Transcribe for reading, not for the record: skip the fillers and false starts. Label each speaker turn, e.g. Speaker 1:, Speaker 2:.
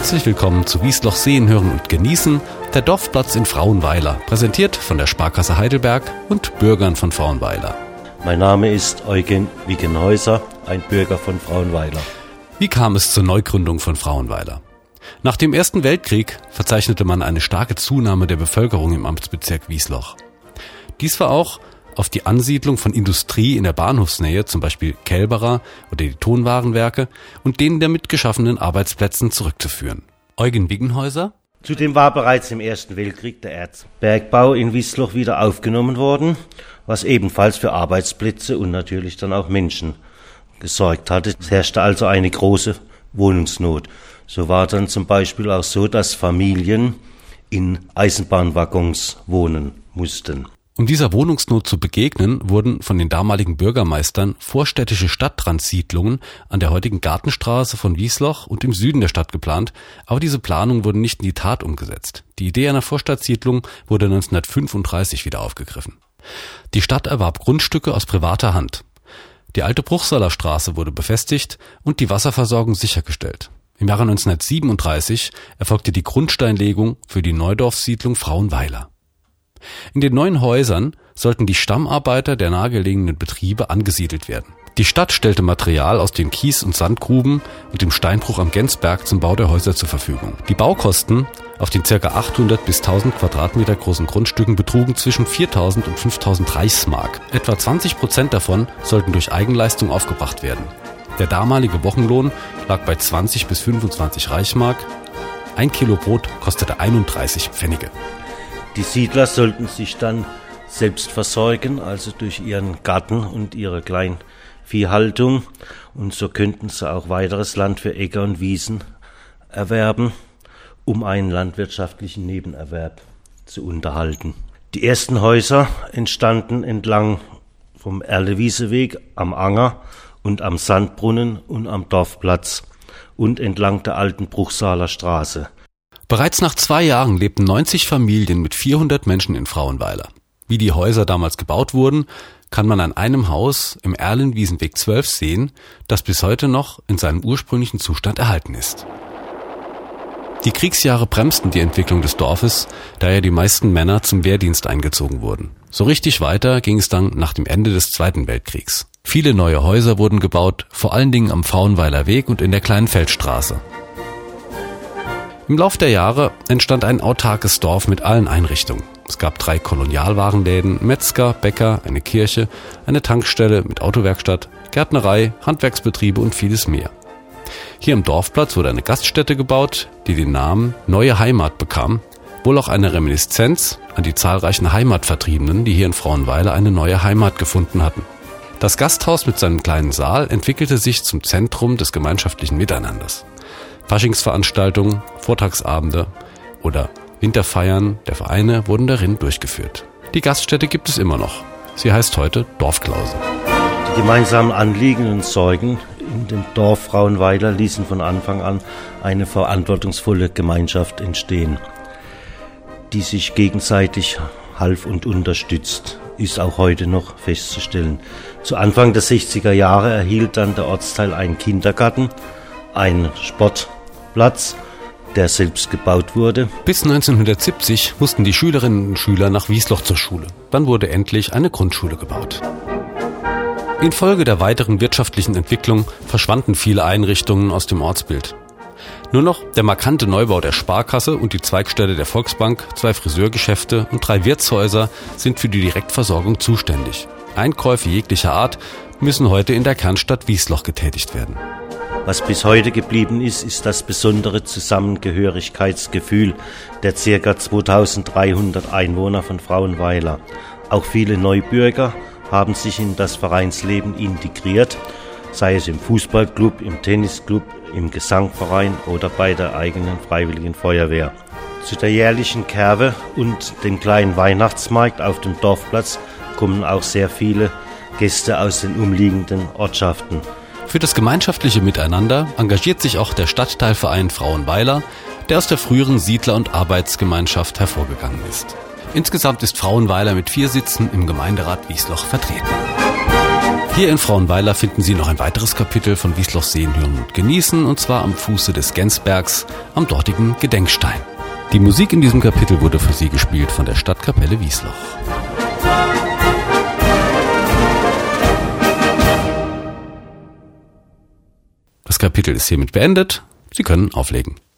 Speaker 1: Herzlich willkommen zu Wiesloch Sehen, Hören und Genießen, der Dorfplatz in Frauenweiler, präsentiert von der Sparkasse Heidelberg und Bürgern von Frauenweiler.
Speaker 2: Mein Name ist Eugen Wiggenhäuser, ein Bürger von Frauenweiler.
Speaker 1: Wie kam es zur Neugründung von Frauenweiler? Nach dem Ersten Weltkrieg verzeichnete man eine starke Zunahme der Bevölkerung im Amtsbezirk Wiesloch. Dies war auch auf die Ansiedlung von Industrie in der Bahnhofsnähe, zum Beispiel Kälberer oder die Tonwarenwerke, und den damit geschaffenen Arbeitsplätzen zurückzuführen. Eugen Wiggenhäuser?
Speaker 2: Zudem war bereits im Ersten Weltkrieg der Erzbergbau in Wiesloch wieder aufgenommen worden, was ebenfalls für Arbeitsplätze und natürlich dann auch Menschen gesorgt hatte. Es herrschte also eine große Wohnungsnot. So war dann zum Beispiel auch so, dass Familien in Eisenbahnwaggons wohnen mussten.
Speaker 1: Um dieser Wohnungsnot zu begegnen, wurden von den damaligen Bürgermeistern vorstädtische Stadtrandsiedlungen an der heutigen Gartenstraße von Wiesloch und im Süden der Stadt geplant, aber diese Planungen wurden nicht in die Tat umgesetzt. Die Idee einer Vorstadtsiedlung wurde 1935 wieder aufgegriffen. Die Stadt erwarb Grundstücke aus privater Hand. Die alte Bruchsaler Straße wurde befestigt und die Wasserversorgung sichergestellt. Im Jahre 1937 erfolgte die Grundsteinlegung für die Neudorfsiedlung Frauenweiler. In den neuen Häusern sollten die Stammarbeiter der nahegelegenen Betriebe angesiedelt werden. Die Stadt stellte Material aus den Kies- und Sandgruben und dem Steinbruch am Gensberg zum Bau der Häuser zur Verfügung. Die Baukosten auf den ca. 800 bis 1000 Quadratmeter großen Grundstücken betrugen zwischen 4.000 und 5.000 Reichsmark. Etwa 20% davon sollten durch Eigenleistung aufgebracht werden. Der damalige Wochenlohn lag bei 20 bis 25 Reichsmark. 1 Kilo Brot kostete 31 Pfennige.
Speaker 2: Die Siedler sollten sich dann selbst versorgen, also durch ihren Garten und ihre Kleinviehhaltung. Und so könnten sie auch weiteres Land für Äcker und Wiesen erwerben, um einen landwirtschaftlichen Nebenerwerb zu unterhalten. Die ersten Häuser entstanden entlang vom Erlewieseweg am Anger und am Sandbrunnen und am Dorfplatz und entlang der alten Bruchsaler Straße.
Speaker 1: Bereits nach 2 Jahren lebten 90 Familien mit 400 Menschen in Frauenweiler. Wie die Häuser damals gebaut wurden, kann man an einem Haus im Erlenwiesenweg 12 sehen, das bis heute noch in seinem ursprünglichen Zustand erhalten ist. Die Kriegsjahre bremsten die Entwicklung des Dorfes, da ja die meisten Männer zum Wehrdienst eingezogen wurden. So richtig weiter ging es dann nach dem Ende des Zweiten Weltkriegs. Viele neue Häuser wurden gebaut, vor allen Dingen am Frauenweiler Weg und in der kleinen Feldstraße. Im Lauf der Jahre entstand ein autarkes Dorf mit allen Einrichtungen. Es gab 3 Kolonialwarenläden, Metzger, Bäcker, eine Kirche, eine Tankstelle mit Autowerkstatt, Gärtnerei, Handwerksbetriebe und vieles mehr. Hier am Dorfplatz wurde eine Gaststätte gebaut, die den Namen Neue Heimat bekam, wohl auch eine Reminiszenz an die zahlreichen Heimatvertriebenen, die hier in Frauenweiler eine neue Heimat gefunden hatten. Das Gasthaus mit seinem kleinen Saal entwickelte sich zum Zentrum des gemeinschaftlichen Miteinanders. Faschingsveranstaltungen, Vortragsabende oder Winterfeiern der Vereine wurden darin durchgeführt. Die Gaststätte gibt es immer noch. Sie heißt heute Dorfklause.
Speaker 2: Die gemeinsamen Anliegen und Sorgen in dem Dorf Frauenweiler ließen von Anfang an eine verantwortungsvolle Gemeinschaft entstehen, die sich gegenseitig half und unterstützt, ist auch heute noch festzustellen. Zu Anfang der 60er Jahre erhielt dann der Ortsteil einen Kindergarten, einen Sportplatz, der selbst gebaut wurde.
Speaker 1: Bis 1970 mussten die Schülerinnen und Schüler nach Wiesloch zur Schule. Dann wurde endlich eine Grundschule gebaut. Infolge der weiteren wirtschaftlichen Entwicklung verschwanden viele Einrichtungen aus dem Ortsbild. Nur noch der markante Neubau der Sparkasse und die Zweigstelle der Volksbank, 2 Friseurgeschäfte und 3 Wirtshäuser sind für die Direktversorgung zuständig. Einkäufe jeglicher Art müssen heute in der Kernstadt Wiesloch getätigt werden.
Speaker 2: Was bis heute geblieben ist, ist das besondere Zusammengehörigkeitsgefühl der ca. 2300 Einwohner von Frauenweiler. Auch viele Neubürger haben sich in das Vereinsleben integriert, sei es im Fußballclub, im Tennisclub, im Gesangverein oder bei der eigenen Freiwilligen Feuerwehr. Zu der jährlichen Kerwe und dem kleinen Weihnachtsmarkt auf dem Dorfplatz kommen auch sehr viele Gäste aus den umliegenden Ortschaften.
Speaker 1: Für das gemeinschaftliche Miteinander engagiert sich auch der Stadtteilverein Frauenweiler, der aus der früheren Siedler- und Arbeitsgemeinschaft hervorgegangen ist. Insgesamt ist Frauenweiler mit 4 Sitzen im Gemeinderat Wiesloch vertreten. Hier in Frauenweiler finden Sie noch ein weiteres Kapitel von Wiesloch sehen, hören und genießen, und zwar am Fuße des Gensbergs, am dortigen Gedenkstein. Die Musik in diesem Kapitel wurde für Sie gespielt von der Stadtkapelle Wiesloch. Das Kapitel ist hiermit beendet. Sie können auflegen.